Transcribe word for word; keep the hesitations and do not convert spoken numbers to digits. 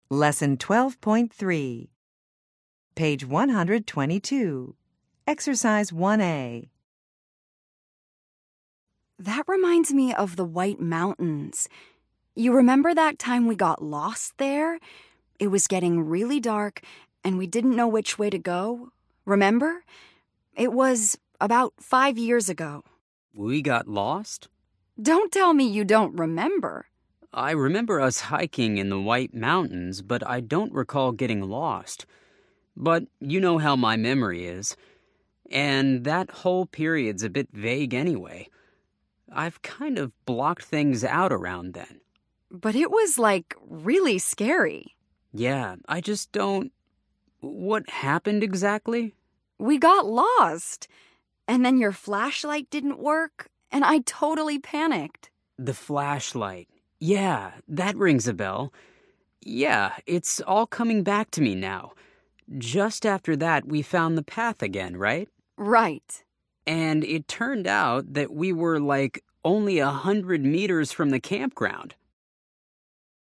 Lesson twelve point three. Page one hundred twenty-two. Exercise one A. That reminds me of the White Mountains. You remember that time we got lost there? It was getting really dark, and we didn't know which way to go. Remember? It was about five years ago. We got lost? Don't tell me you don't remember. I remember us hiking in the White Mountains, but I don't recall getting lost. But you know how my memory is. And that whole period's a bit vague anyway. I've kind of blocked things out around then. But it was, like, really scary. Yeah, I just don't... What happened exactly? We got lost. And then your flashlight didn't work, and I totally panicked. The flashlight. Yeah, that rings a bell. Yeah, it's all coming back to me now. Just after that, we found the path again, right? Right. And it turned out that we were, like, only a hundred meters from the campground.